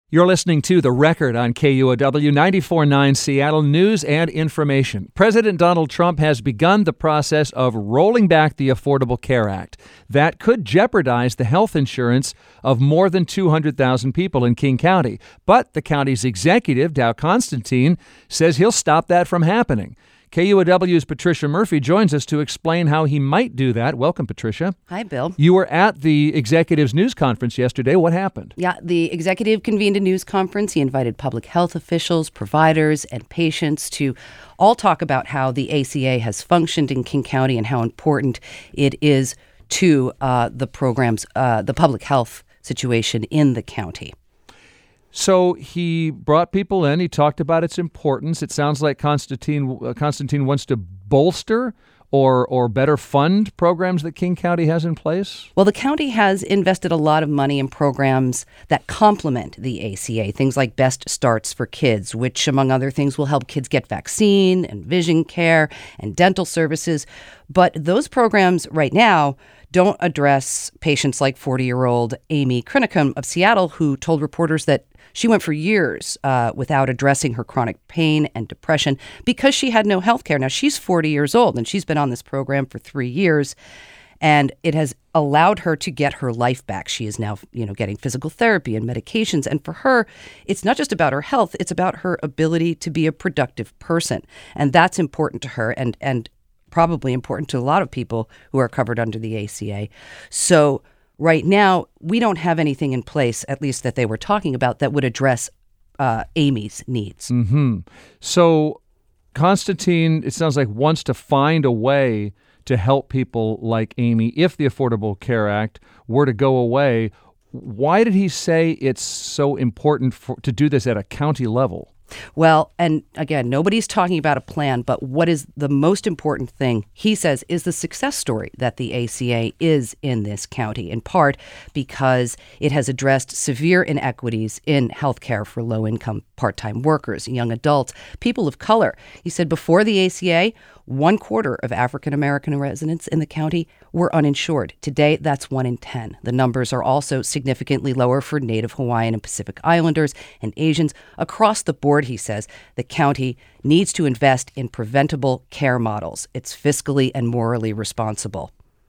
You're listening to The Record on KUOW 94.9 Seattle News and Information. President Donald Trump has begun the process of rolling back the Affordable Care Act. That could jeopardize the health insurance of more than 200,000 people in King County. But the county's executive, Dow Constantine, says he'll stop that from happening. KUOW's Patricia Murphy joins us to explain how he might do that. Welcome, Patricia. Hi, Bill. You were at the executive's news conference yesterday. What happened? Yeah, the executive convened a news conference. He invited public health officials, providers, and patients to all talk about how the ACA has functioned in King County and how important it is to the program's, the public health situation in the county. So he brought people in. He talked about its importance. It sounds like Constantine wants to bolster or better fund programs that King County has in place? Well, the county has invested a lot of money in programs that complement the ACA, things like Best Starts for Kids, which, among other things, will help kids get vaccine and vision care and dental services. But those programs right now don't address patients like 40-year-old Amy Krinicum of Seattle, who told reporters that she went for years without addressing her chronic pain and depression because she had no health care. Now, she's 40 years old, and she's been on this program for 3 years, and it has allowed her to get her life back. She is now, getting physical therapy and medications. And for her, it's not just about her health. It's about her ability to be a productive person. And that's important to her and probably important to a lot of people who are covered under the ACA. So right now, we don't have anything in place, at least that they were talking about, that would address Amy's needs. Mm-hmm. So Constantine, it sounds like, wants to find a way to help people like Amy if the Affordable Care Act were to go away. Why did he say it's so important to do this at a county level? Well, and again, nobody's talking about a plan, but what is the most important thing, he says, is the success story that the ACA is in this county, in part because it has addressed severe inequities in healthcare for low-income part-time workers, young adults, people of color. He said before the ACA, 1/4 of African-American residents in the county were uninsured. Today, that's 1 in 10. The numbers are also significantly lower for Native Hawaiian and Pacific Islanders and Asians. Across the board, he says, the county needs to invest in preventable care models. It's fiscally and morally responsible.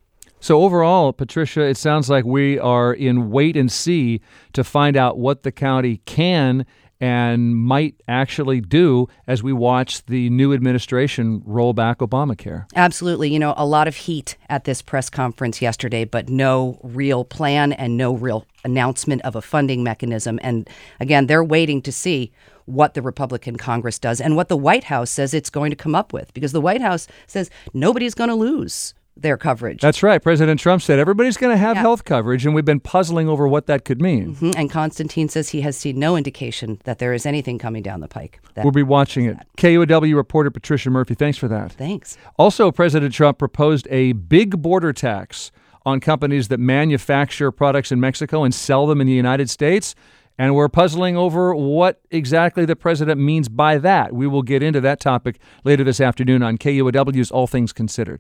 So overall, Patricia, it sounds like we are in wait and see to find out what the county can and might actually do as we watch the new administration roll back Obamacare. Absolutely. A lot of heat at this press conference yesterday, but no real plan and no real announcement of a funding mechanism. And again, they're waiting to see what the Republican Congress does and what the White House says it's going to come up with, because the White House says nobody's going to lose their coverage. That's right. President Trump said everybody's going to have health coverage, and we've been puzzling over what that could mean. Mm-hmm. And Constantine says he has seen no indication that there is anything coming down the pike. We'll be watching it. KUOW reporter Patricia Murphy, thanks for that. Thanks. Also, President Trump proposed a big border tax on companies that manufacture products in Mexico and sell them in the United States. And we're puzzling over what exactly the president means by that. We will get into that topic later this afternoon on KUOW's All Things Considered.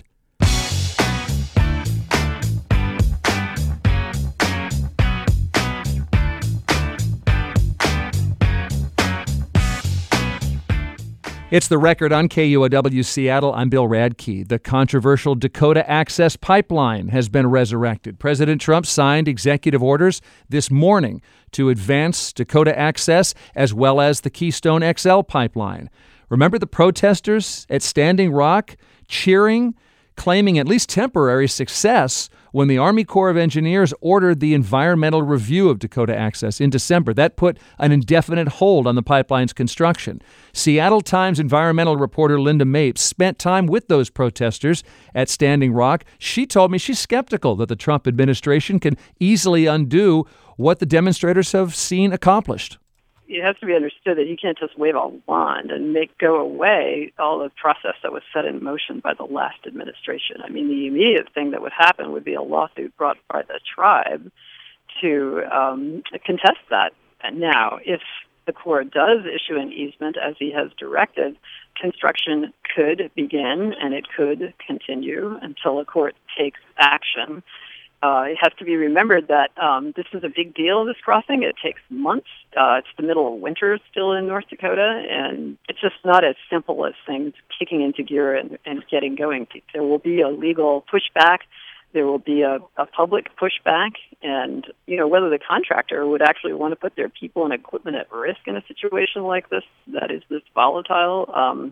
It's The Record on KUOW Seattle. I'm Bill Radke. The controversial Dakota Access Pipeline has been resurrected. President Trump signed executive orders this morning to advance Dakota Access as well as the Keystone XL pipeline. Remember the protesters at Standing Rock cheering, claiming at least temporary success when the Army Corps of Engineers ordered the environmental review of Dakota Access in December. That put an indefinite hold on the pipeline's construction. Seattle Times environmental reporter Linda Mapes spent time with those protesters at Standing Rock. She told me she's skeptical that the Trump administration can easily undo what the demonstrators have seen accomplished. It has to be understood that you can't just wave a wand and make go away all the process that was set in motion by the last administration. I mean, the immediate thing that would happen would be a lawsuit brought by the tribe to contest that. And now, if the Corps does issue an easement, as he has directed, construction could begin and it could continue until a court takes action. It has to be remembered that this is a big deal, this crossing. It takes months. It's the middle of winter still in North Dakota, and it's just not as simple as things kicking into gear and getting going. There will be a legal pushback. There will be a public pushback, and whether the contractor would actually want to put their people and equipment at risk in a situation like this that is this volatile.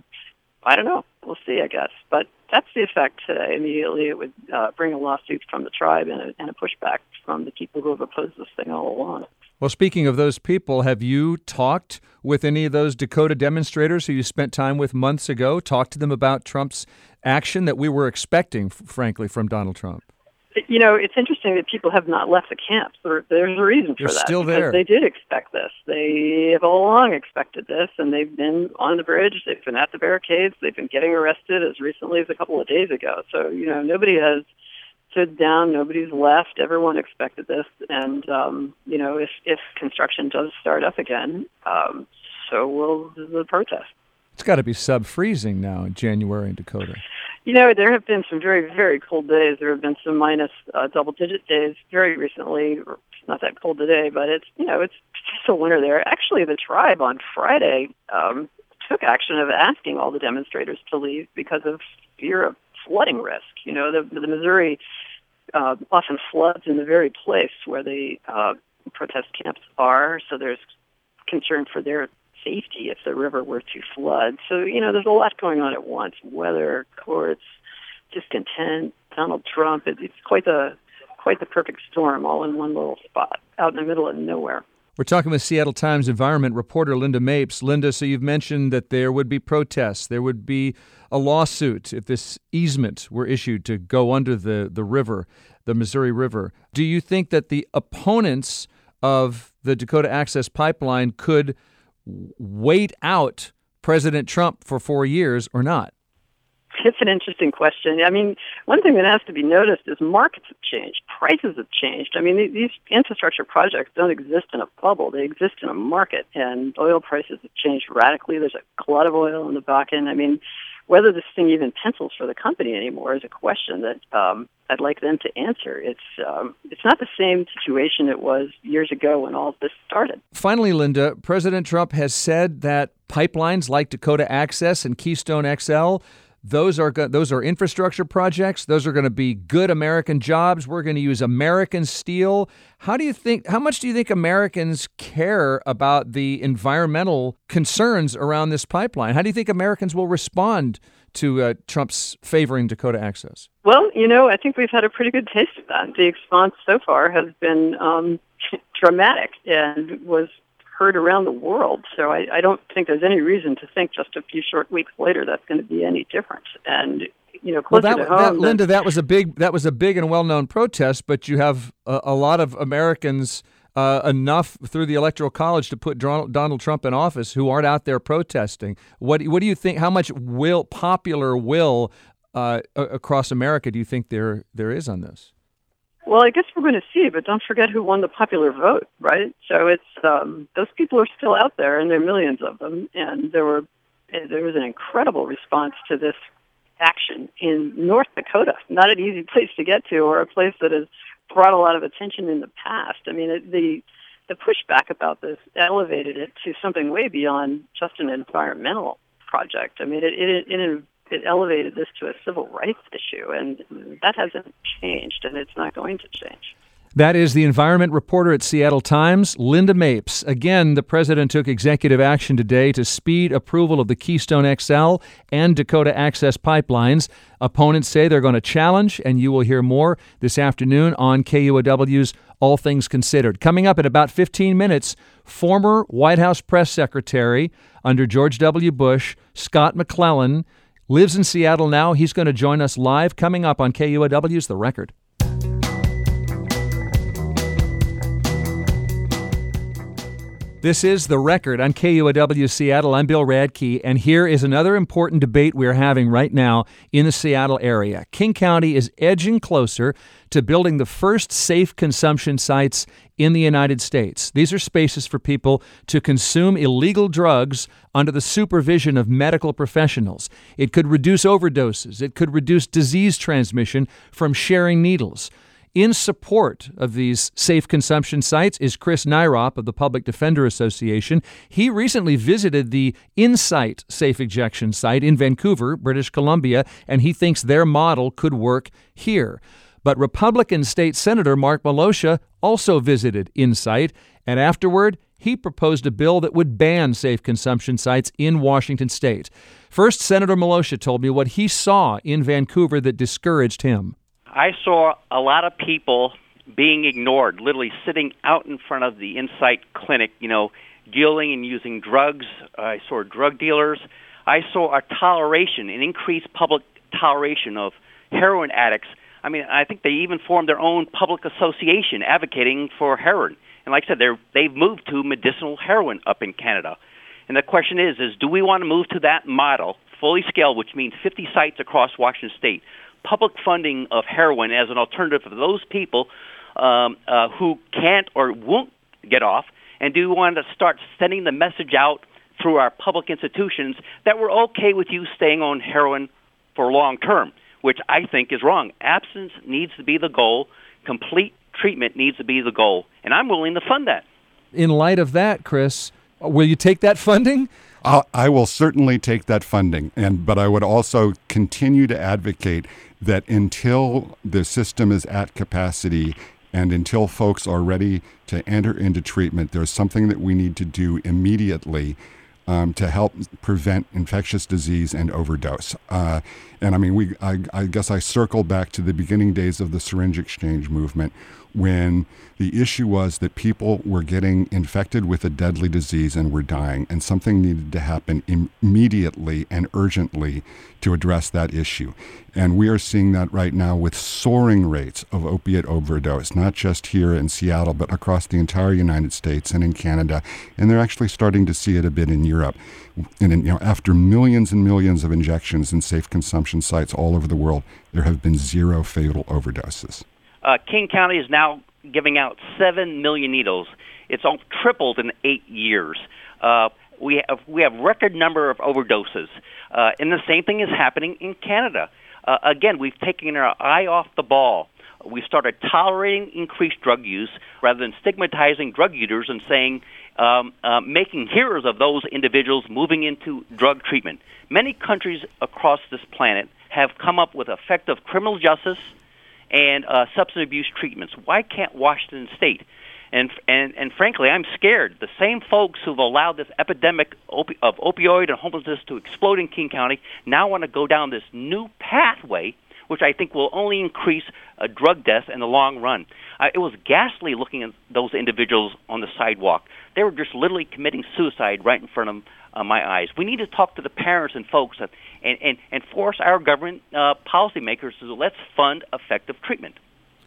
I don't know. We'll see, I guess. But that's the effect today. Immediately, it would bring a lawsuit from the tribe and a pushback from the people who have opposed this thing all along. Well, speaking of those people, have you talked with any of those Dakota demonstrators who you spent time with months ago? Talked to them about Trump's action that we were expecting, frankly, from Donald Trump? It's interesting that people have not left the camps. There's a reason for that. They're still there. They did expect this. They have all along expected this, and they've been on the bridge. They've been at the barricades. They've been getting arrested as recently as a couple of days ago. So, nobody has stood down. Nobody's left. Everyone expected this. And, if construction does start up again, so will the protest. It's got to be sub-freezing now in January in Dakota. There have been some very, very cold days. There have been some minus double-digit days very recently. It's not that cold today, but it's still winter there. Actually, the tribe on Friday took action of asking all the demonstrators to leave because of fear of flooding risk. The Missouri often floods in the very place where the protest camps are, so there's concern for their safety if the river were to flood. So, there's a lot going on at once. Weather, courts, discontent, Donald Trump. It's quite the perfect storm all in one little spot out in the middle of nowhere. We're talking with Seattle Times environment reporter Linda Mapes. Linda, so you've mentioned that there would be protests. There would be a lawsuit if this easement were issued to go under the river, the Missouri River. Do you think that the opponents of the Dakota Access Pipeline could wait out President Trump for 4 years or not? It's an interesting question. I mean, one thing that has to be noticed is markets have changed. Prices have changed. I mean, these infrastructure projects don't exist in a bubble. They exist in a market, and oil prices have changed radically. There's a glut of oil in the Bakken. I mean, whether this thing even pencils for the company anymore is a question that I'd like them to answer. It's not the same situation it was years ago when all of this started. Finally, Linda, President Trump has said that pipelines like Dakota Access and Keystone XL, those are infrastructure projects. Those are going to be good American jobs. We're going to use American steel. How much do you think Americans care about the environmental concerns around this pipeline? How do you think Americans will respond to Trump's favoring Dakota Access? Well, I think we've had a pretty good taste of that. The response so far has been dramatic and was heard around the world. So I don't think there's any reason to think just a few short weeks later that's going to be any different. And closer to home, Linda, that was a big and well-known protest. But you have a lot of Americans enough through the Electoral College to put Donald Trump in office who aren't out there protesting. What do you think? How much popular will across America do you think there is on this? Well, I guess we're going to see, but don't forget who won the popular vote, right? So it's those people are still out there, and there are millions of them. And there was an incredible response to this action in North Dakota. Not an easy place to get to, or a place that has brought a lot of attention in the past. I mean, the pushback about this elevated it to something way beyond just an environmental project. I mean, it elevated this to a civil rights issue, and that hasn't changed, and it's not going to change. That is the environment reporter at Seattle Times, Linda Mapes. Again, the president took executive action today to speed approval of the Keystone XL and Dakota Access pipelines. Opponents say they're going to challenge, and you will hear more this afternoon on KUOW's All Things Considered. Coming up in about 15 minutes, former White House press secretary under George W. Bush, Scott McClellan, lives in Seattle now. He's going to join us live coming up on KUOW's The Record. This is The Record on KUOW Seattle. I'm Bill Radke, and here is another important debate we're having right now in the Seattle area. King County is edging closer to building the first safe consumption sites in the United States. These are spaces for people to consume illegal drugs under the supervision of medical professionals. It could reduce overdoses. It could reduce disease transmission from sharing needles. In support of these safe consumption sites is Chris Nyrop of the Public Defender Association. He recently visited the Insight safe ejection site in Vancouver, British Columbia, and he thinks their model could work here. But Republican State Senator Mark Miloscia also visited Insight, and afterward, he proposed a bill that would ban safe consumption sites in Washington state. First, Senator Miloscia told me what he saw in Vancouver that discouraged him. I saw a lot of people being ignored, literally sitting out in front of the Insight clinic, dealing and using drugs. I saw drug dealers. I saw an increased public toleration of heroin addicts. I think they even formed their own public association advocating for heroin. And like I said, they've moved to medicinal heroin up in Canada. And the question is do we want to move to that model, fully scaled, which means 50 sites across Washington state, public funding of heroin as an alternative for those people who can't or won't get off? And do we want to start sending the message out through our public institutions that we're okay with you staying on heroin for long term, which I think is wrong. Abstinence needs to be the goal. Complete treatment needs to be the goal. And I'm willing to fund that. In light of that, Chris, will you take that funding? I will certainly take that funding, but I would also continue to advocate that until the system is at capacity and until folks are ready to enter into treatment, there's something that we need to do immediately to help prevent infectious disease and overdose. I guess I circle back to the beginning days of the syringe exchange movement, when the issue was that people were getting infected with a deadly disease and were dying, and something needed to happen immediately and urgently to address that issue. And we are seeing that right now with soaring rates of opiate overdose, not just here in Seattle, but across the entire United States and in Canada. And they're actually starting to see it a bit in Europe. And after millions and millions of injections in safe consumption sites all over the world, there have been 0 fatal overdoses. King County is now giving out 7 million needles. It's all tripled in 8 years. We have record number of overdoses, and the same thing is happening in Canada. Again, we've taken our eye off the ball. We started tolerating increased drug use rather than stigmatizing drug users and saying, making heroes of those individuals moving into drug treatment. Many countries across this planet have come up with effective criminal justice and substance abuse treatments. Why can't Washington State? And frankly, I'm scared. The same folks who've allowed this epidemic of opioid and homelessness to explode in King County now want to go down this new pathway, which I think will only increase drug deaths in the long run. It was ghastly looking at those individuals on the sidewalk. They were just literally committing suicide right in front of my eyes. We need to talk to the parents and folks and force our government policymakers to let's fund effective treatment.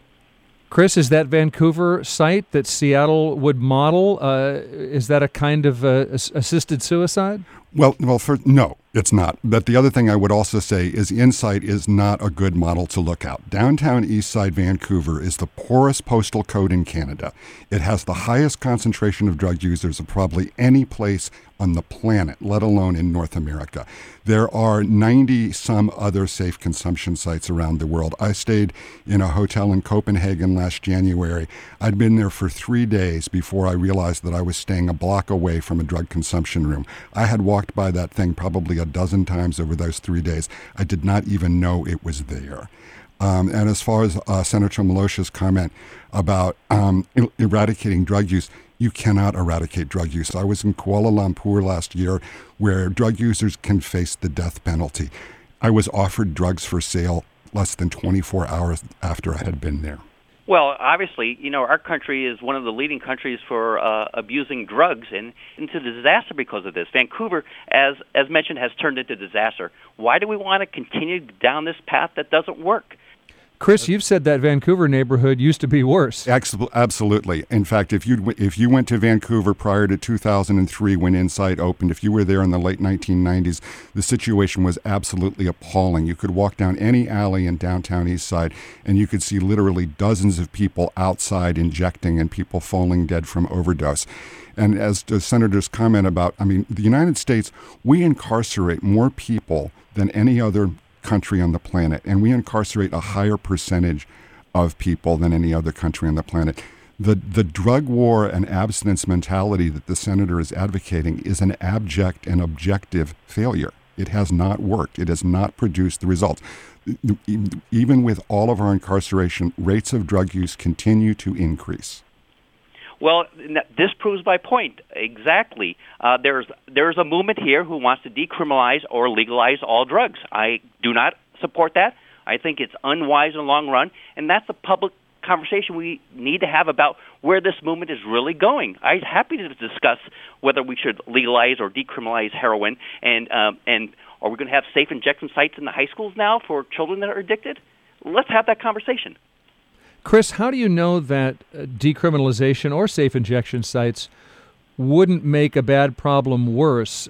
Chris, is that Vancouver site that Seattle would model, is that a kind of assisted suicide? Well, no, it's not. But the other thing I would also say is Insight is not a good model to look at. Downtown Eastside Vancouver is the poorest postal code in Canada. It has the highest concentration of drug users of probably any place on the planet, let alone in North America. There are 90-some other safe consumption sites around the world. I stayed in a hotel in Copenhagen last January. I'd been there for 3 days before I realized that I was staying a block away from a drug consumption room. I had walked by that thing probably a dozen times over those 3 days. I did not even know it was there. And as far as Senator Miloscia's comment about eradicating drug use, you cannot eradicate drug use. I was in Kuala Lumpur last year where drug users can face the death penalty. I was offered drugs for sale less than 24 hours after I had been there. Well, obviously, our country is one of the leading countries for abusing drugs and into disaster because of this. Vancouver, as mentioned, has turned into disaster. Why do we want to continue down this path that doesn't work? Chris, you've said that Vancouver neighborhood used to be worse. Absolutely. In fact, if you went to Vancouver prior to 2003 when Insight opened, if you were there in the late 1990s, the situation was absolutely appalling. You could walk down any alley in downtown Eastside and you could see literally dozens of people outside injecting and people falling dead from overdose. And as the Senator's comment about, the United States, we incarcerate more people than any other country on the planet, and we incarcerate a higher percentage of people than any other country on the planet. The drug war and abstinence mentality that the senator is advocating is an abject and objective failure. It has not worked. It has not produced the results. Even with all of our incarceration, rates of drug use continue to increase. Well, this proves my point exactly. There's a movement here who wants to decriminalize or legalize all drugs. I do not support that. I think it's unwise in the long run, and that's a public conversation we need to have about where this movement is really going. I'm happy to discuss whether we should legalize or decriminalize heroin, and are we going to have safe injection sites in the high schools now for children that are addicted? Let's have that conversation. Chris, how do you know that decriminalization or safe injection sites wouldn't make a bad problem worse?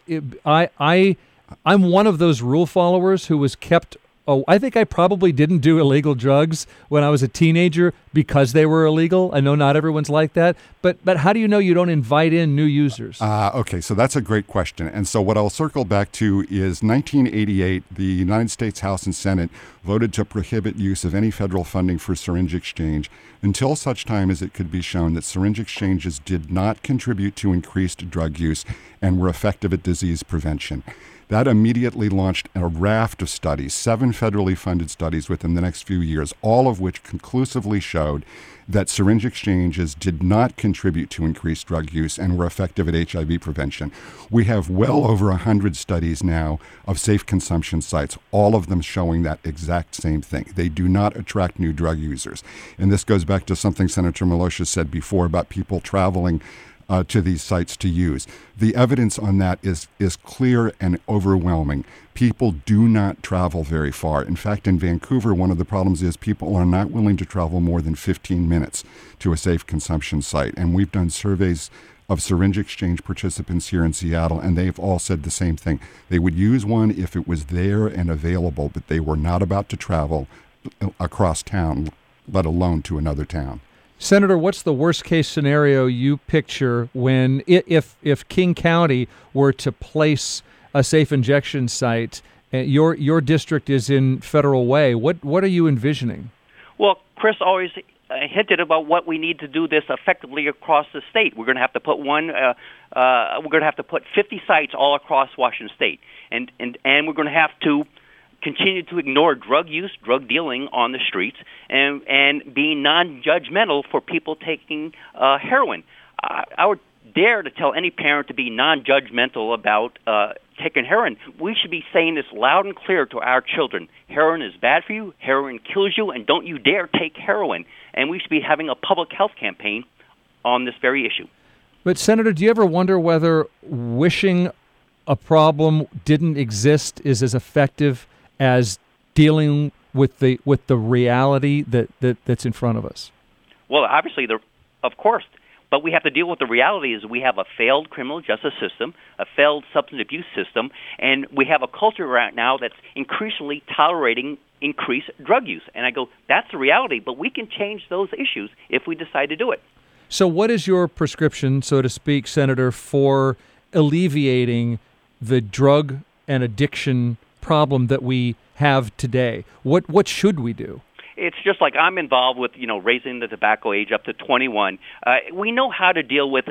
I'm one of those rule followers who was kept. Oh, I think I probably didn't do illegal drugs when I was a teenager because they were illegal. I know not everyone's like that, but how do you know you don't invite in new users? Okay, so that's a great question. And so what I'll circle back to is 1988, the United States House and Senate voted to prohibit use of any federal funding for syringe exchange until such time as it could be shown that syringe exchanges did not contribute to increased drug use and were effective at disease prevention. That immediately launched a raft of studies, 7 federally funded studies within the next few years, all of which conclusively showed that syringe exchanges did not contribute to increased drug use and were effective at HIV prevention. We have well over 100 studies now of safe consumption sites, all of them showing that exact same thing. They do not attract new drug users. And this goes back to something Senator Milosha said before about people traveling to these sites to use. The evidence on that is clear and overwhelming. People do not travel very far. In fact, in Vancouver, one of the problems is people are not willing to travel more than 15 minutes to a safe consumption site. And we've done surveys of syringe exchange participants here in Seattle, and they've all said the same thing. They would use one if it was there and available, but they were not about to travel across town, let alone to another town. Senator, what's the worst-case scenario you picture when, if King County were to place a safe injection site, your district is in Federal Way, what are you envisioning? Well, Chris always hinted about what we need to do this effectively across the state. We're going to have to put we're going to have to put 50 sites all across Washington State, and we're going to have to continue to ignore drug use, drug dealing on the streets, and being non-judgmental for people taking heroin. I would dare to tell any parent to be non-judgmental about taking heroin. We should be saying this loud and clear to our children. Heroin is bad for you, heroin kills you, and don't you dare take heroin. And we should be having a public health campaign on this very issue. But, Senator, do you ever wonder whether wishing a problem didn't exist is as effective as dealing with the reality that's in front of us? Well, obviously, of course, but we have to deal with the reality is we have a failed criminal justice system, a failed substance abuse system, and we have a culture right now that's increasingly tolerating increased drug use. And I go, that's the reality, but we can change those issues if we decide to do it. So what is your prescription, so to speak, Senator, for alleviating the drug and addiction problem that we have today? What should we do? It's just like I'm involved with, raising the tobacco age up to 21. We know how to deal with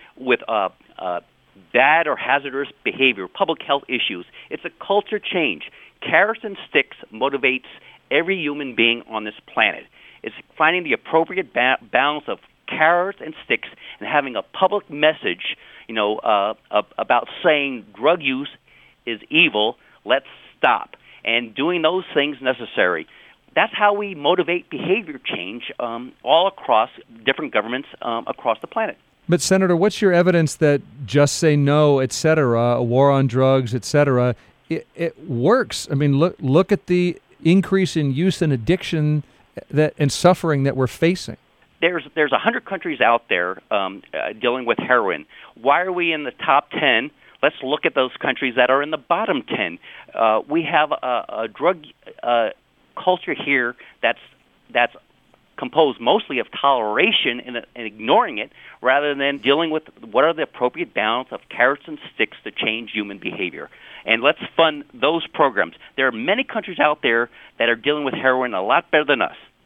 bad or hazardous behavior, public health issues. It's a culture change. Carrots and sticks motivates every human being on this planet. It's finding the appropriate balance of carrots and sticks and having a public message, about saying drug use is evil. Let's stop. And doing those things necessary. That's how we motivate behavior change all across different governments across the planet. But, Senator, what's your evidence that just say no, et cetera, a war on drugs, et cetera, it works? I mean, look at the increase in use and addiction and suffering that we're facing. There's 100 countries out there dealing with heroin. Why are we in the top 10? Let's look at those countries that are in the bottom 10. We have a drug culture here that's composed mostly of toleration and ignoring it, rather than dealing with what are the appropriate balance of carrots and sticks to change human behavior. And let's fund those programs. There are many countries out there that are dealing with heroin a lot better than us.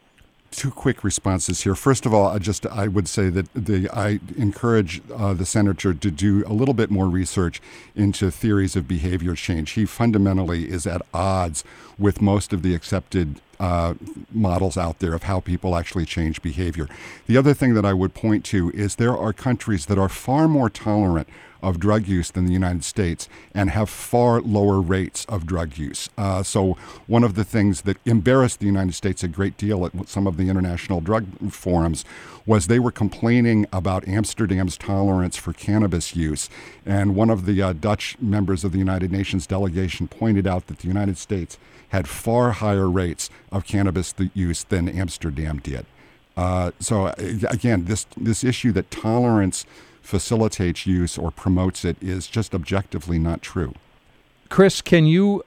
two quick responses here. First of all, I would say that I encourage the senator to do a little bit more research into theories of behavior change. He fundamentally is at odds with most of the accepted models out there of how people actually change behavior. The other thing that I would point to is there are countries that are far more tolerant of drug use than the United States and have far lower rates of drug use. So one of the things that embarrassed the United States a great deal at some of the international drug forums was they were complaining about Amsterdam's tolerance for cannabis use. And one of the Dutch members of the United Nations delegation pointed out that the United States had far higher rates of cannabis use than Amsterdam did. So again, this issue that tolerance facilitates use or promotes it is just objectively not true. Chris, can you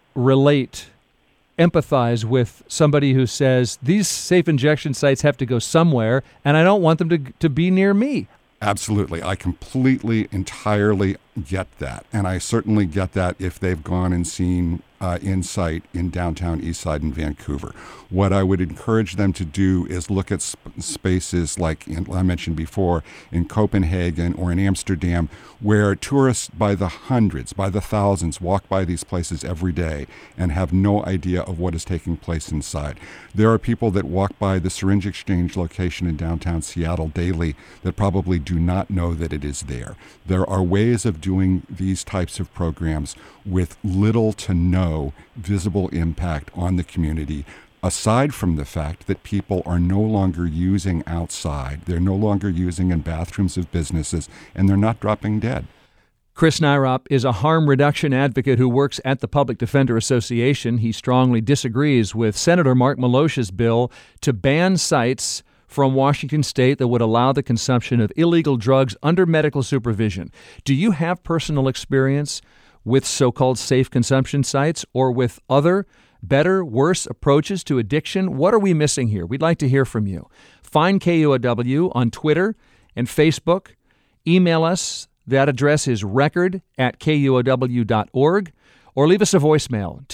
empathize with somebody who says these safe injection sites have to go somewhere and I don't want them to be near me? Absolutely. I completely, entirely get that. And I certainly get that if they've gone and seen Insight in downtown Eastside in Vancouver. What I would encourage them to do is look at spaces like I mentioned before in Copenhagen or in Amsterdam, where tourists by the hundreds, by the thousands walk by these places every day and have no idea of what is taking place inside. There are people that walk by the syringe exchange location in downtown Seattle daily that probably do not know that it is there. There are ways of doing these types of programs with little to no visible impact on the community, aside from the fact that people are no longer using outside. They're no longer using in bathrooms of businesses, and they're not dropping dead. Chris Nyrop is a harm reduction advocate who works at the Public Defender Association. He strongly disagrees with Senator Mark Milosha's bill to ban sites from Washington State that would allow the consumption of illegal drugs under medical supervision. Do you have personal experience with so-called safe consumption sites or with other better, worse approaches to addiction? What are we missing here? We'd like to hear from you. Find KUOW on Twitter and Facebook. Email us. That address is record@kuow.org. Or leave us a voicemail,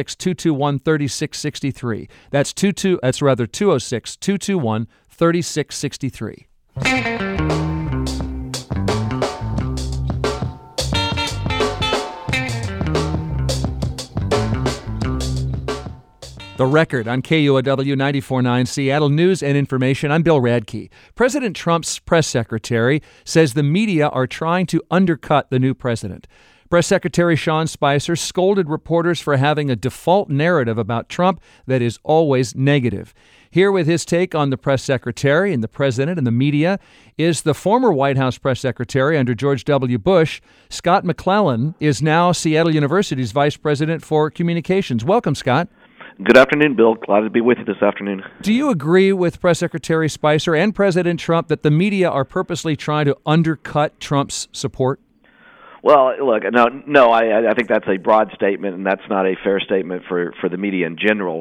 206-221-3663. That's 206-221-3663. The Record on KUOW 94.9 Seattle News and Information. I'm Bill Radke. President Trump's press secretary says the media are trying to undercut the new president. Press Secretary Sean Spicer scolded reporters for having a default narrative about Trump that is always negative. Here with his take on the press secretary and the president and the media is the former White House press secretary under George W. Bush. Scott McClellan is now Seattle University's vice president for communications. Welcome, Scott. Good afternoon, Bill. Glad to be with you this afternoon. Do you agree with Press Secretary Spicer and President Trump that the media are purposely trying to undercut Trump's support? Well, look, no. I think that's a broad statement, and that's not a fair statement for the media in general.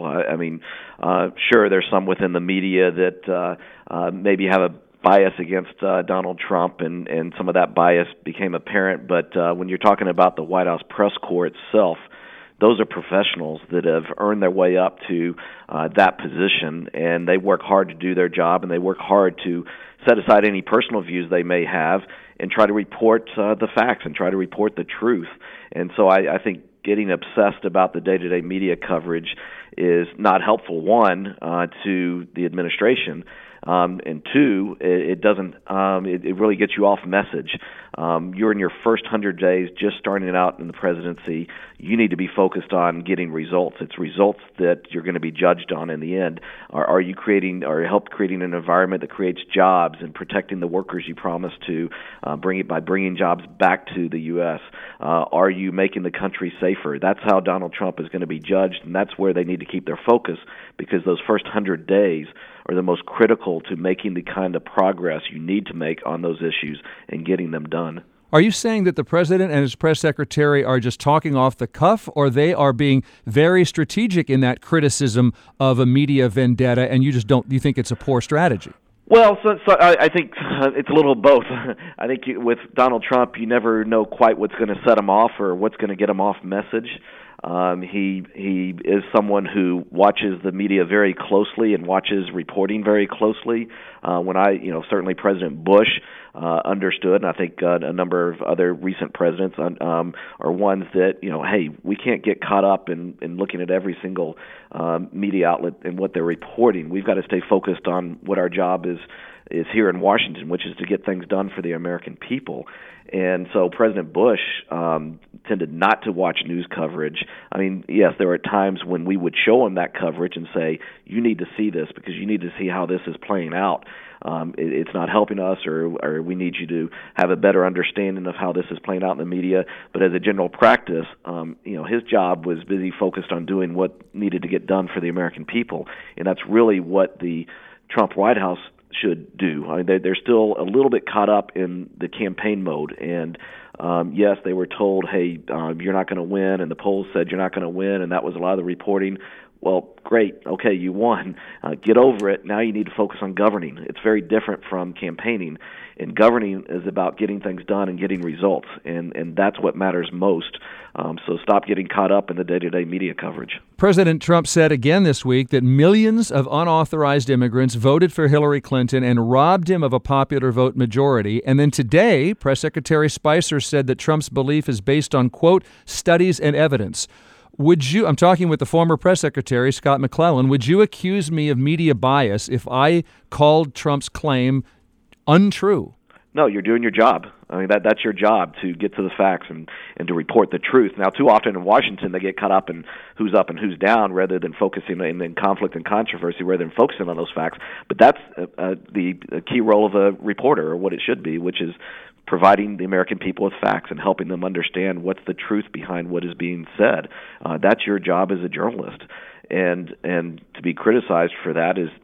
Sure, there's some within the media that maybe have a bias against Donald Trump, and some of that bias became apparent. But when you're talking about the White House press corps itself, those are professionals that have earned their way up to that position, and they work hard to do their job, and they work hard to set aside any personal views they may have and try to report the facts and try to report the truth. And so I think getting obsessed about the day-to-day media coverage is not helpful, one, to the administration, and two, it doesn't. It really gets you off message. You're in your first 100 days, just starting out in the presidency. You need to be focused on getting results. It's results that you're going to be judged on in the end. Are you creating or help creating an environment that creates jobs and protecting the workers you promised to bringing jobs back to the U.S.? Are you making the country safer? That's how Donald Trump is going to be judged, and that's where they need to keep their focus, because those first 100 days are the most critical to making the kind of progress you need to make on those issues and getting them done. Are you saying that the president and his press secretary are just talking off the cuff, or they are being very strategic in that criticism of a media vendetta, and you think it's a poor strategy? Well, so I think it's a little of both. I think with Donald Trump, you never know quite what's going to set him off or what's going to get him off message. He is someone who watches the media very closely and watches reporting very closely. Certainly President Bush understood, and I think a number of other recent presidents are ones that, hey, we can't get caught up in looking at every single media outlet and what they're reporting. We've got to stay focused on what our job is here in Washington, which is to get things done for the American people. And so President Bush tended not to watch news coverage. I mean, yes, there were times when we would show him that coverage and say, you need to see this because you need to see how this is playing out. It's not helping us, or we need you to have a better understanding of how this is playing out in the media. But as a general practice, his job was busy focused on doing what needed to get done for the American people. And that's really what the Trump White House should do. I mean, they're still a little bit caught up in the campaign mode, and yes, they were told, hey, you're not going to win, and the polls said you're not going to win, and that was a lot of the reporting. Well, great, okay, you won. Get over it. Now you need to focus on governing. It's very different from campaigning, and governing is about getting things done and getting results, and that's what matters most. So stop getting caught up in the day-to-day media coverage. President Trump said again this week that millions of unauthorized immigrants voted for Hillary Clinton and robbed him of a popular vote majority. And then today, Press Secretary Spicer said that Trump's belief is based on, quote, studies and evidence. I'm talking with the former press secretary, Scott McClellan, would you accuse me of media bias if I called Trump's claim untrue? No, you're doing your job. I mean, that's your job, to get to the facts and to report the truth. Now, too often in Washington, they get caught up in who's up and who's down rather than focusing in conflict and controversy rather than focusing on those facts. But that's the key role of a reporter, or what it should be, which is providing the American people with facts and helping them understand what's the truth behind what is being said. That's your job as a journalist. And to be criticized for that is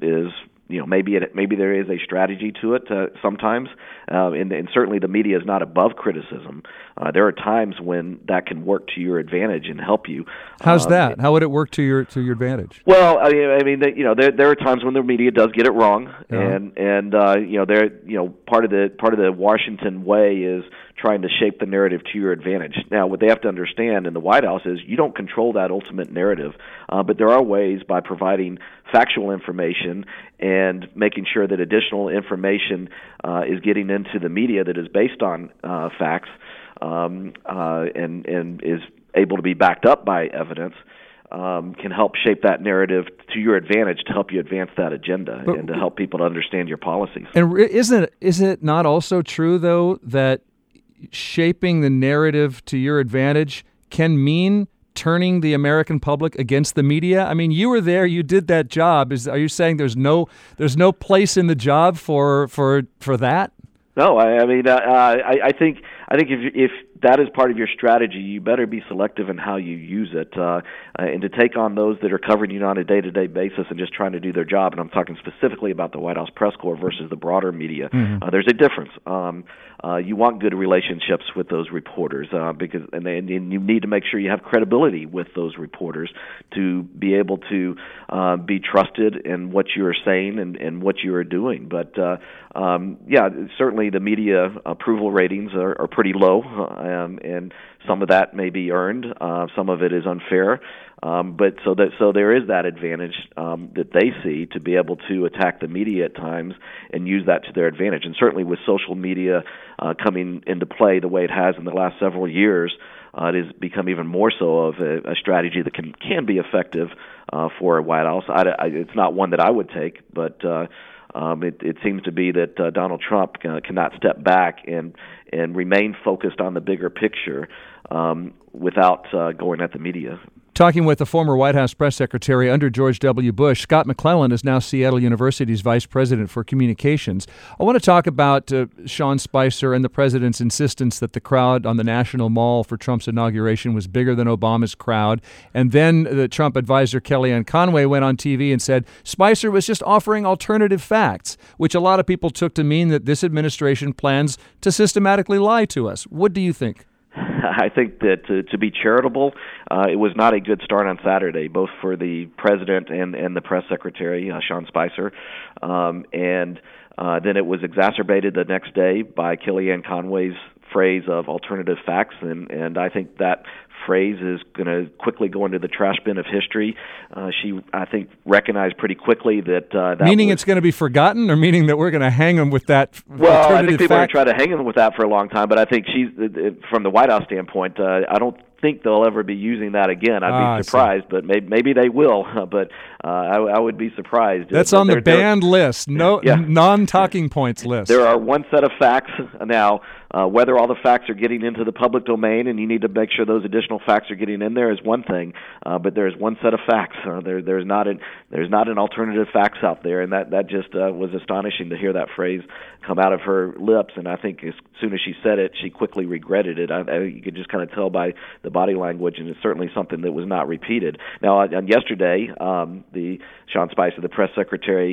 maybe there is a strategy to it sometimes, and certainly the media is not above criticism. There are times when that can work to your advantage and help you. How's that? How would it work to your advantage? Well, I mean, there are times when the media does get it wrong, and part of the Washington way is trying to shape the narrative to your advantage. Now, what they have to understand in the White House is you don't control that ultimate narrative, but there are ways by providing factual information and making sure that additional information is getting into the media that is based on facts and is able to be backed up by evidence. Can help shape that narrative to your advantage to help you advance that agenda and to help people to understand your policies. And is it not also true, though, that shaping the narrative to your advantage can mean turning the American public against the media? I mean, you were there, you did that job. Are you saying there's no place in the job for that? No, I think if that is part of your strategy, you better be selective in how you use it, and to take on those that are covering you on a day-to-day basis and just trying to do their job. And I'm talking specifically about the White House press corps versus the broader media. Mm-hmm. There's a difference. You want good relationships with those reporters because you need to make sure you have credibility with those reporters to be able to be trusted in what you are saying and what you are doing. But certainly the media approval ratings are pretty low, and some of that may be earned. Some of it is unfair. But so there is that advantage that they see to be able to attack the media at times and use that to their advantage. And certainly with social media coming into play the way it has in the last several years, it has become even more so of a strategy that can be effective for a White House. It's not one that I would take, but it seems to be that Donald Trump cannot step back and remain focused on the bigger picture without going at the media. Talking with the former White House press secretary under George W. Bush, Scott McClellan is now Seattle University's vice president for communications. I want to talk about Sean Spicer and the president's insistence that the crowd on the National Mall for Trump's inauguration was bigger than Obama's crowd. And then the Trump advisor Kellyanne Conway went on TV and said Spicer was just offering alternative facts, which a lot of people took to mean that this administration plans to systematically lie to us. What do you think? I think that to be charitable, it was not a good start on Saturday, both for the president and the press secretary, Sean Spicer. And Then it was exacerbated the next day by Kellyanne Conway's phrase of alternative facts, and I think that phrase is going to quickly go into the trash bin of history. She, I think, recognized pretty quickly that meaning it's going to be forgotten, or meaning that we're going to hang them with that. Well, I think people are going to try to hang them with that for a long time, but I think from the White House standpoint, I don't think they'll ever be using that again. I'd be surprised, but maybe they will. But I would be surprised. That's on the banned list, non-talking points list. There are one set of facts now. Whether all the facts are getting into the public domain, and you need to make sure those additional facts are getting in there, is one thing. But there's one set of facts. There's not an alternative facts out there, and that just was astonishing to hear that phrase come out of her lips. And I think as soon as she said it, she quickly regretted it. You could just kind of tell by the body language, and it's certainly something that was not repeated. Now, on yesterday, the Sean Spicer, the press secretary,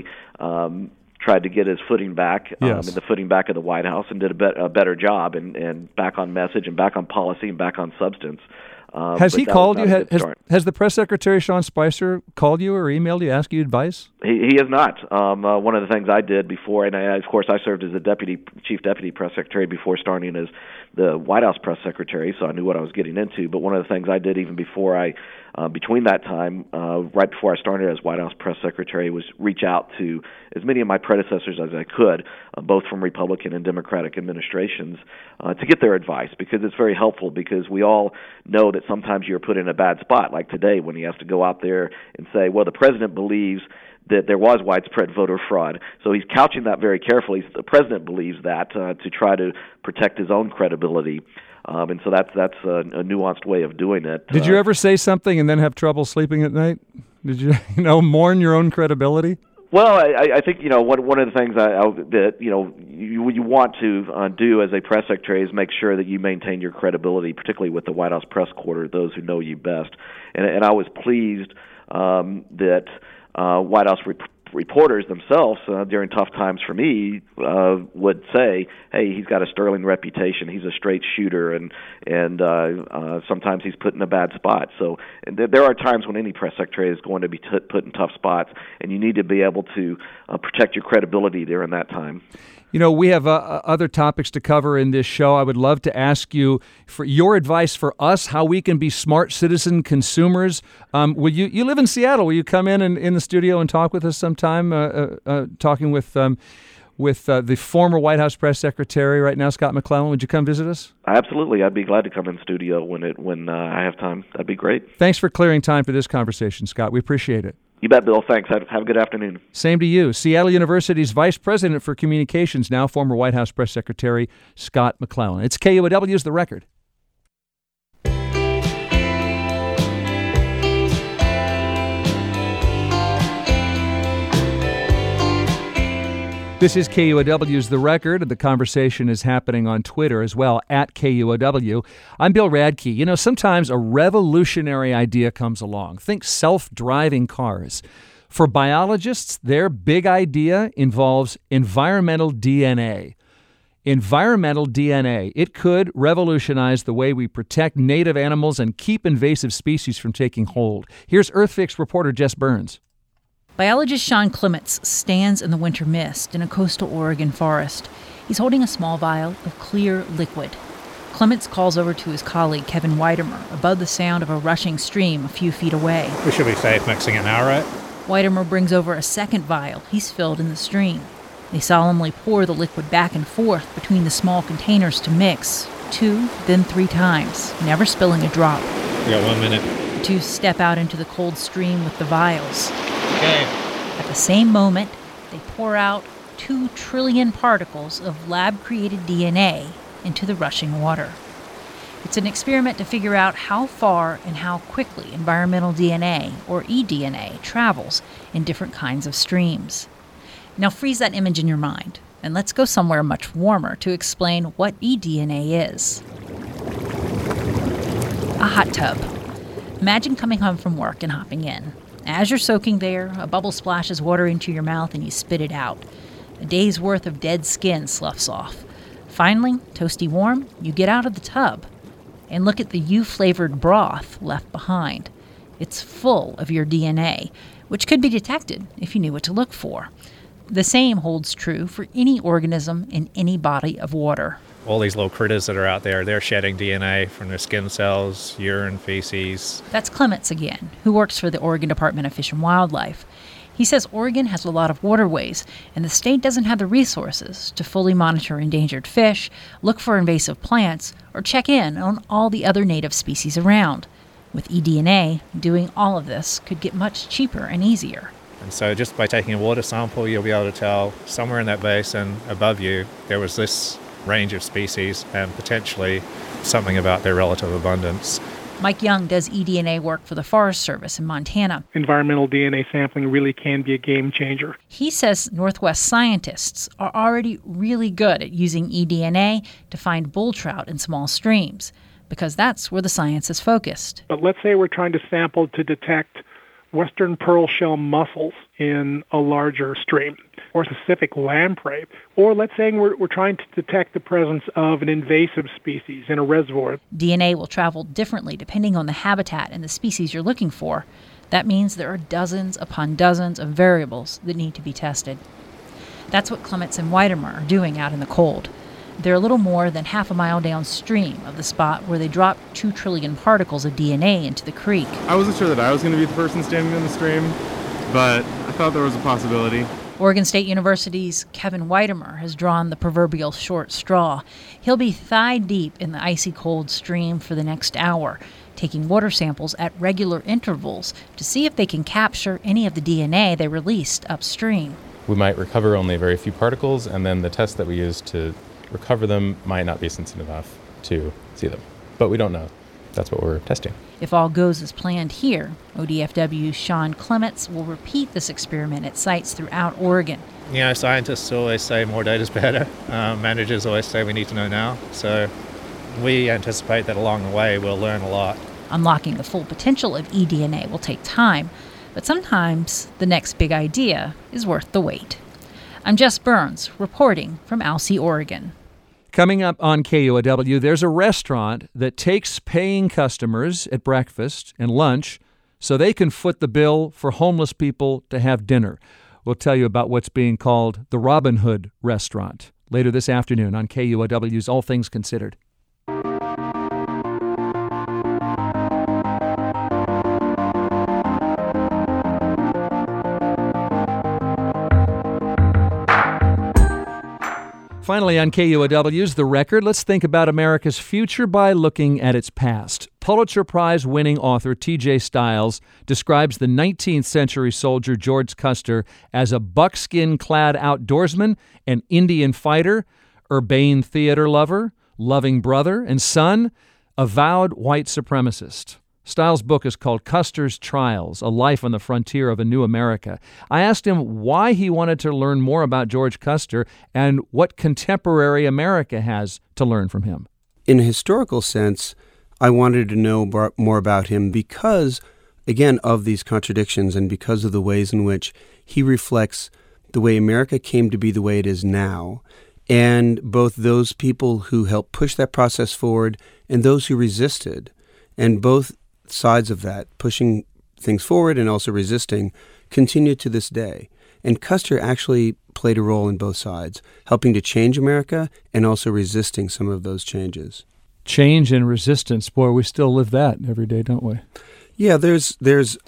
tried to get his footing back, in the footing back of the White House, and did a better job, and back on message, and back on policy, and back on substance. Has he called you? Has the press secretary, Sean Spicer, called you or emailed you, asked you advice? He has not. One of the things I did before, and of course I served as the chief deputy press secretary before starting as the White House press secretary, so I knew what I was getting into. But one of the things I did even before between that time, right before I started as White House press secretary, was reach out to as many of my predecessors as I could, both from Republican and Democratic administrations, to get their advice, because it's very helpful, because we all know that sometimes you're put in a bad spot, like today when he has to go out there and say, well, the president believes that there was widespread voter fraud. So he's couching that very carefully. The president believes that to try to protect his own credibility. And so that's a nuanced way of doing it. Did you ever say something and then have trouble sleeping at night? Did you, mourn your own credibility? Well, I think one of the things that you want to do as a press secretary is make sure that you maintain your credibility, particularly with the White House press corps, those who know you best. And I was pleased that White House reporters themselves during tough times for me would say, hey, he's got a sterling reputation, he's a straight shooter, and sometimes he's put in a bad spot. So there are times when any press secretary is going to be put in tough spots, and you need to be able to protect your credibility during that time. We have other topics to cover in this show. I would love to ask you for your advice for us, how we can be smart citizen consumers. Will you live in Seattle? Will you come in the studio and talk with us sometime? Talking with the former White House press secretary right now, Scott McClellan. Would you come visit us? Absolutely. I'd be glad to come in studio when I have time. That'd be great. Thanks for clearing time for this conversation, Scott. We appreciate it. You bet, Bill. Thanks. Have a good afternoon. Same to you. Seattle University's Vice President for Communications, now former White House Press Secretary Scott McClellan. It's KUOW's The Record. This is KUOW's The Record, and the conversation is happening on Twitter as well, at KUOW. I'm Bill Radke. Sometimes a revolutionary idea comes along. Think self-driving cars. For biologists, their big idea involves environmental DNA. Environmental DNA. It could revolutionize the way we protect native animals and keep invasive species from taking hold. Here's EarthFix reporter Jess Burns. Biologist Sean Clements stands in the winter mist in a coastal Oregon forest. He's holding a small vial of clear liquid. Clements calls over to his colleague, Kevin Weidemer, above the sound of a rushing stream a few feet away. We should be safe mixing it now, right? Weidemer brings over a second vial he's filled in the stream. They solemnly pour the liquid back and forth between the small containers to mix, 2, then 3 times, never spilling a drop. We got 1 minute. The two step out into the cold stream with the vials. Okay. At the same moment, they pour out 2 trillion particles of lab-created DNA into the rushing water. It's an experiment to figure out how far and how quickly environmental DNA, or eDNA, travels in different kinds of streams. Now freeze that image in your mind, and let's go somewhere much warmer to explain what eDNA is. A hot tub. Imagine coming home from work and hopping in. As you're soaking there, a bubble splashes water into your mouth and you spit it out. A day's worth of dead skin sloughs off. Finally, toasty warm, you get out of the tub and look at the you-flavored broth left behind. It's full of your DNA, which could be detected if you knew what to look for. The same holds true for any organism in any body of water. All these little critters that are out there, they're shedding DNA from their skin cells, urine, feces. That's Clements again, who works for the Oregon Department of Fish and Wildlife. He says Oregon has a lot of waterways, and the state doesn't have the resources to fully monitor endangered fish, look for invasive plants, or check in on all the other native species around. With eDNA, doing all of this could get much cheaper and easier. And so just by taking a water sample, you'll be able to tell somewhere in that basin above you there was this range of species and potentially something about their relative abundance. Mike Young does eDNA work for the Forest Service in Montana. Environmental DNA sampling really can be a game changer. He says Northwest scientists are already really good at using eDNA to find bull trout in small streams, because that's where the science is focused. But let's say we're trying to sample to detect western pearl shell mussels in a larger stream, or specific lamprey, or let's say we're trying to detect the presence of an invasive species in a reservoir. DNA will travel differently depending on the habitat and the species you're looking for. That means there are dozens upon dozens of variables that need to be tested. That's what Clements and Whitemer are doing out in the cold. They're a little more than half a mile downstream of the spot where they dropped 2 trillion particles of DNA into the creek. I wasn't sure that I was going to be the person standing in the stream, but I thought there was a possibility. Oregon State University's Kevin Whitemer has drawn the proverbial short straw. He'll be thigh-deep in the icy cold stream for the next hour, taking water samples at regular intervals to see if they can capture any of the DNA they released upstream. We might recover only a very few particles, and then the test that we use to recover them might not be sensitive enough to see them. But we don't know. That's what we're testing. If all goes as planned here, ODFW's Sean Clements will repeat this experiment at sites throughout Oregon. You know, scientists always say more data is better. Managers always say we need to know now. So we anticipate that along the way we'll learn a lot. Unlocking the full potential of eDNA will take time, but sometimes the next big idea is worth the wait. I'm Jess Burns, reporting from Alsea, Oregon. Coming up on KUOW, there's a restaurant that takes paying customers at breakfast and lunch so they can foot the bill for homeless people to have dinner. We'll tell you about what's being called the Robin Hood Restaurant later this afternoon on KUOW's All Things Considered. Finally on KUOW's The Record, let's think about America's future by looking at its past. Pulitzer Prize-winning author T.J. Stiles describes the 19th century soldier George Custer as a buckskin-clad outdoorsman, an Indian fighter, urbane theater lover, loving brother and son, avowed white supremacist. Stiles' book is called Custer's Trials, A Life on the Frontier of a New America. I asked him why he wanted to learn more about George Custer and what contemporary America has to learn from him. In a historical sense, I wanted to know more about him because, again, of these contradictions and because of the ways in which he reflects the way America came to be the way it is now, and both those people who helped push that process forward and those who resisted, and both sides of that, pushing things forward and also resisting, continue to this day. And Custer actually played a role in both sides, helping to change America and also resisting some of those changes. Change and resistance, boy, we still live that every day, don't we? Yeah, there's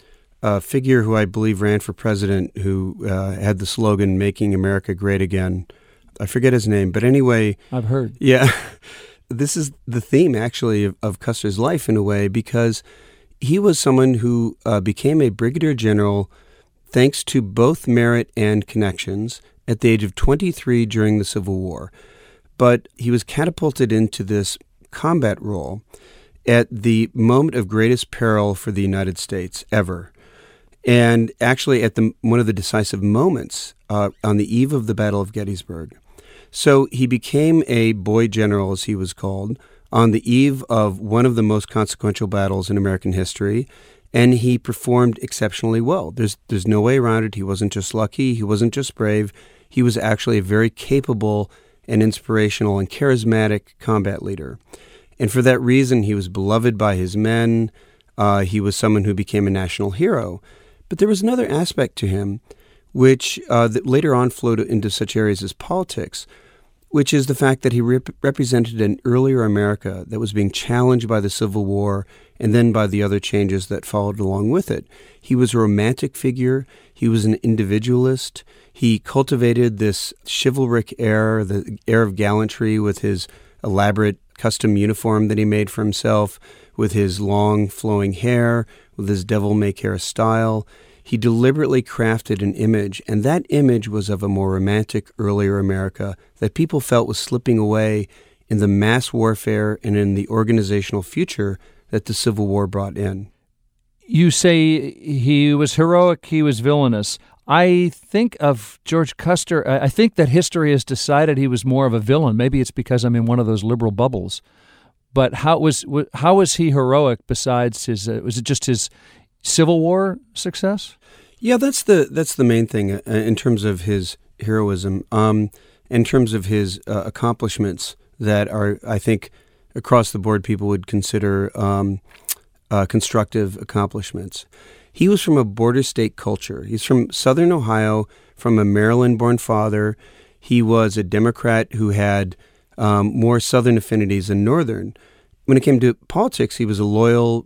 a figure who I believe ran for president who had the slogan, "Making America Great Again." I forget his name, but anyway. I've heard. Yeah. This is the theme, actually, of Custer's life in a way, because he was someone who became a brigadier general thanks to both merit and connections at the age of 23 during the Civil War. But he was catapulted into this combat role at the moment of greatest peril for the United States ever. And actually at one of the decisive moments on the eve of the Battle of Gettysburg. So he became a boy general, as he was called, on the eve of one of the most consequential battles in American history, and he performed exceptionally well. There's no way around it. He wasn't just lucky. He wasn't just brave. He was actually a very capable and inspirational and charismatic combat leader. And for that reason, he was beloved by his men. He was someone who became a national hero. But there was another aspect to him, which that later on flowed into such areas as politics, which is the fact that he represented an earlier America that was being challenged by the Civil War and then by the other changes that followed along with it. He was a romantic figure. He was an individualist. He cultivated this chivalric air, the air of gallantry with his elaborate custom uniform that he made for himself, with his long flowing hair, with his devil-may-care style. He deliberately crafted an image, and that image was of a more romantic, earlier America that people felt was slipping away in the mass warfare and in the organizational future that the Civil War brought in. You say he was heroic, he was villainous. I think of George Custer, I think that history has decided he was more of a villain. Maybe it's because I'm in one of those liberal bubbles. But how was he heroic besides his, was it just his Civil War success? Yeah, that's the main thing in terms of his heroism, in terms of his accomplishments that are, I think, across the board people would consider constructive accomplishments. He was from a border state culture. He's from Southern Ohio, from a Maryland-born father. He was a Democrat who had more Southern affinities than Northern. When it came to politics, he was a loyal,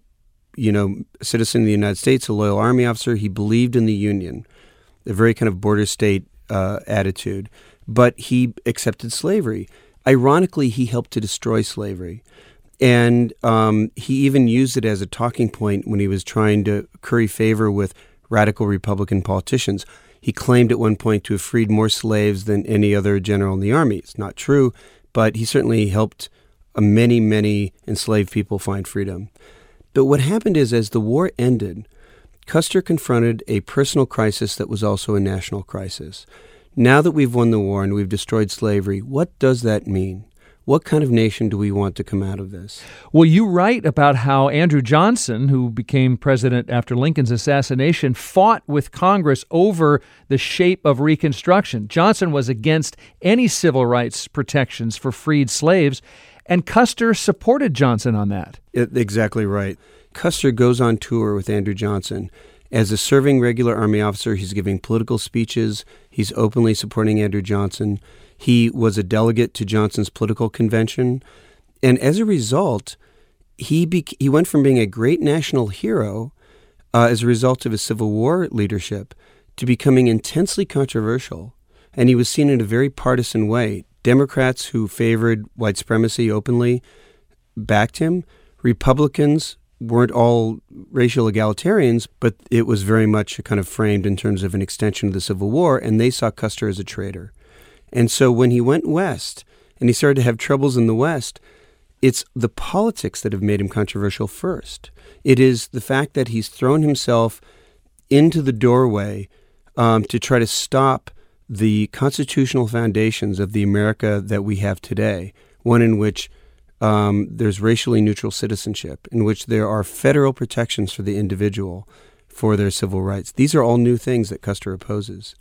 citizen of the United States, a loyal Army officer. He believed in the Union, a very kind of border state attitude. But he accepted slavery. Ironically, he helped to destroy slavery. And he even used it as a talking point when he was trying to curry favor with radical Republican politicians. He claimed at one point to have freed more slaves than any other general in the Army. It's not true, but he certainly helped many, many enslaved people find freedom. But what happened is, as the war ended, Custer confronted a personal crisis that was also a national crisis. Now that we've won the war and we've destroyed slavery, what does that mean? What kind of nation do we want to come out of this? Well, you write about how Andrew Johnson, who became president after Lincoln's assassination, fought with Congress over the shape of Reconstruction. Johnson was against any civil rights protections for freed slaves, and Custer supported Johnson on that. Exactly right. Custer goes on tour with Andrew Johnson. As a serving regular Army officer, he's giving political speeches. He's openly supporting Andrew Johnson. He was a delegate to Johnson's political convention. And as a result, he went from being a great national hero as a result of his Civil War leadership to becoming intensely controversial. And he was seen in a very partisan way. Democrats who favored white supremacy openly backed him. Republicans weren't all racial egalitarians, but it was very much kind of framed in terms of an extension of the Civil War, and they saw Custer as a traitor. And so when he went west and he started to have troubles in the West, it's the politics that have made him controversial first. It is the fact that he's thrown himself into the doorway to try to stop the constitutional foundations of the America that we have today, one in which there's racially neutral citizenship, in which there are federal protections for the individual for their civil rights. These are all new things that Custer opposes.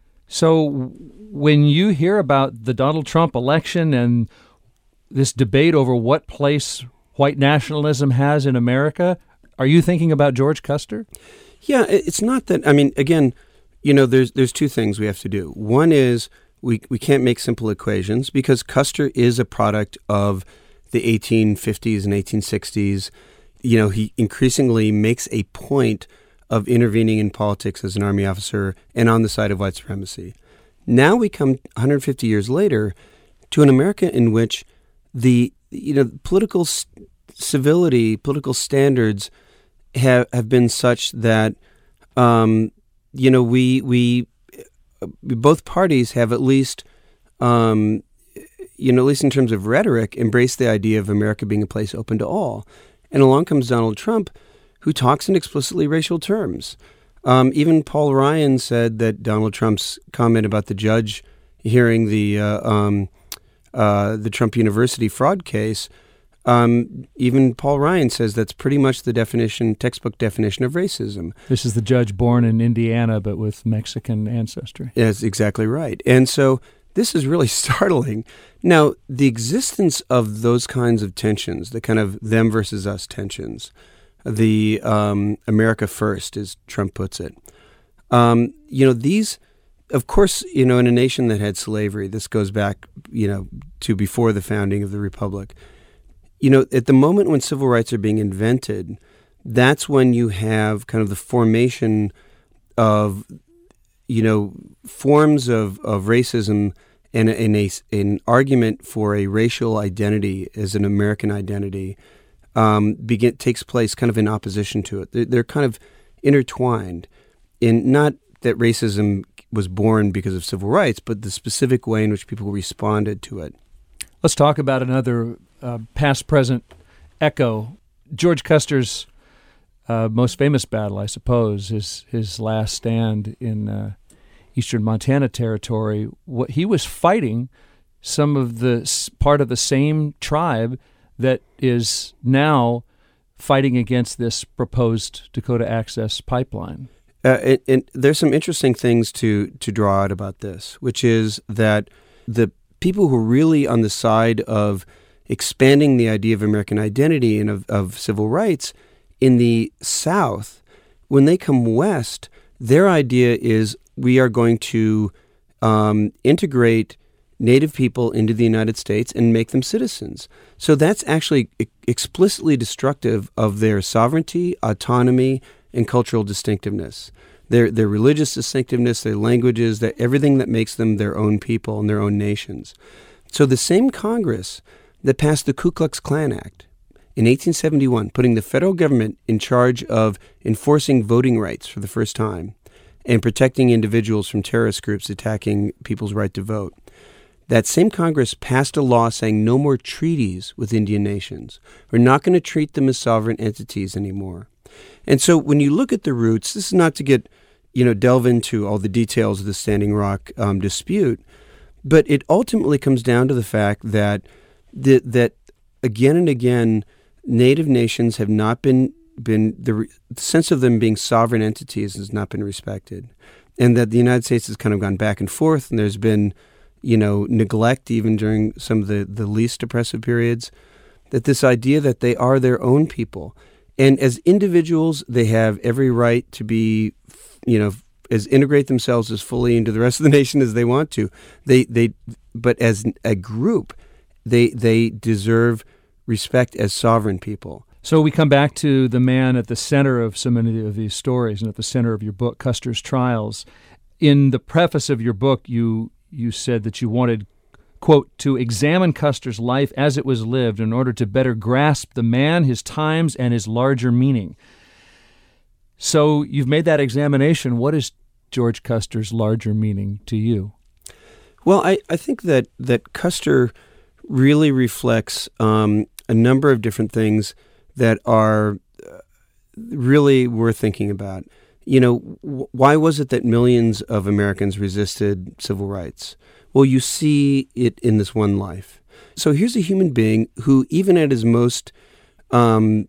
So when you hear about the Donald Trump election and this debate over what place white nationalism has in America, are you thinking about George Custer? Yeah, it's not that. I mean, again, there's two things we have to do. One is we can't make simple equations because Custer is a product of the 1850s and 1860s. He increasingly makes a point of intervening in politics as an Army officer and on the side of white supremacy. Now we come 150 years later to an America in which the political civility, political standards have been such that we both parties have at least at least in terms of rhetoric, embraced the idea of America being a place open to all. And along comes Donald Trump, who talks in explicitly racial terms. Even Paul Ryan said that Donald Trump's comment about the judge hearing the Trump University fraud case, even Paul Ryan says that's pretty much the textbook definition of racism. This is the judge born in Indiana but with Mexican ancestry. That's exactly right. And so this is really startling. Now, the existence of those kinds of tensions, the kind of them versus us tensions, the America first, as Trump puts it, these of course, in a nation that had slavery, this goes back, to before the founding of the Republic. At the moment when civil rights are being invented, that's when you have kind of the formation of, forms of racism and an argument for a racial identity as an American identity takes place kind of in opposition to it. They're kind of intertwined in not that racism was born because of civil rights, but the specific way in which people responded to it. Let's talk about another past-present echo. George Custer's most famous battle, I suppose, is his last stand in eastern Montana Territory. What he was fighting some of the part of the same tribe that is now fighting against this proposed Dakota Access Pipeline. And there's some interesting things to draw out about this, which is that the people who are really on the side of expanding the idea of American identity and of civil rights in the South, when they come west, their idea is we are going to integrate Native people into the United States and make them citizens. So that's actually explicitly destructive of their sovereignty, autonomy, and cultural distinctiveness. Their religious distinctiveness, their languages, everything that makes them their own people and their own nations. So the same Congress that passed the Ku Klux Klan Act in 1871, putting the federal government in charge of enforcing voting rights for the first time and protecting individuals from terrorist groups attacking people's right to vote. That same Congress passed a law saying no more treaties with Indian nations. We're not going to treat them as sovereign entities anymore. And so when you look at the roots, this is not to get, delve into all the details of the Standing Rock dispute, but it ultimately comes down to the fact that that again and again, Native nations have not been the sense of them being sovereign entities has not been respected, and that the United States has kind of gone back and forth, and there's been, neglect even during some of the least oppressive periods, that this idea that they are their own people. And as individuals, they have every right to be, as integrate themselves as fully into the rest of the nation as they want to. But as a group, they deserve respect as sovereign people. So we come back to the man at the center of so many of these stories and at the center of your book, Custer's Trials. In the preface of your book, you said that you wanted, quote, to examine Custer's life as it was lived in order to better grasp the man, his times, and his larger meaning. So you've made that examination. What is George Custer's larger meaning to you? Well, I think that Custer really reflects a number of different things that are really worth thinking about. Why was it that millions of Americans resisted civil rights? Well, you see it in this one life. So here's a human being who, even at his most, totally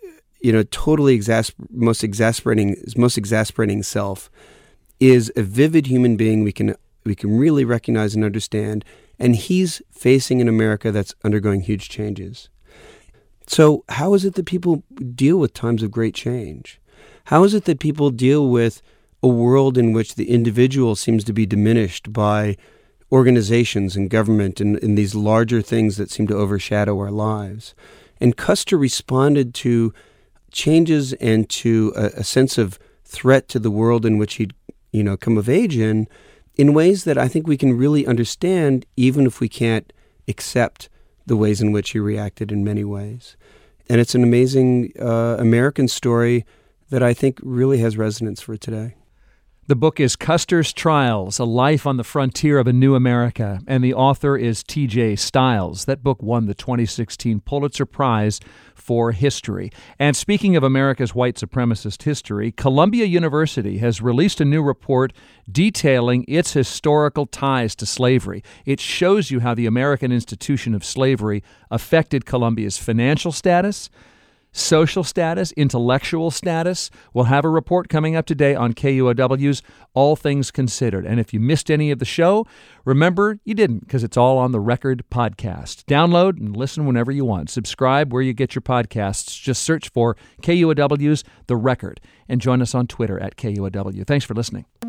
most exasperating self, is a vivid human being we can really recognize and understand, and he's facing an America that's undergoing huge changes. So how is it that people deal with times of great change? How is it that people deal with a world in which the individual seems to be diminished by organizations and government and these larger things that seem to overshadow our lives? And Custer responded to changes and to a sense of threat to the world in which he'd, come of age in ways that I think we can really understand, even if we can't accept the ways in which he reacted in many ways. And it's an amazing American story that I think really has resonance for today. The book is Custer's Trials, A Life on the Frontier of a New America, and the author is T.J. Stiles. That book won the 2016 Pulitzer Prize for History. And speaking of America's white supremacist history, Columbia University has released a new report detailing its historical ties to slavery. It shows you how the American institution of slavery affected Columbia's financial status, social status, intellectual status. We'll have a report coming up today on KUOW's All Things Considered. And if you missed any of the show, remember you didn't, because it's all on the Record podcast. Download and listen whenever you want. Subscribe where you get your podcasts. Just search for KUOW's The Record and join us on Twitter at KUOW. Thanks for listening.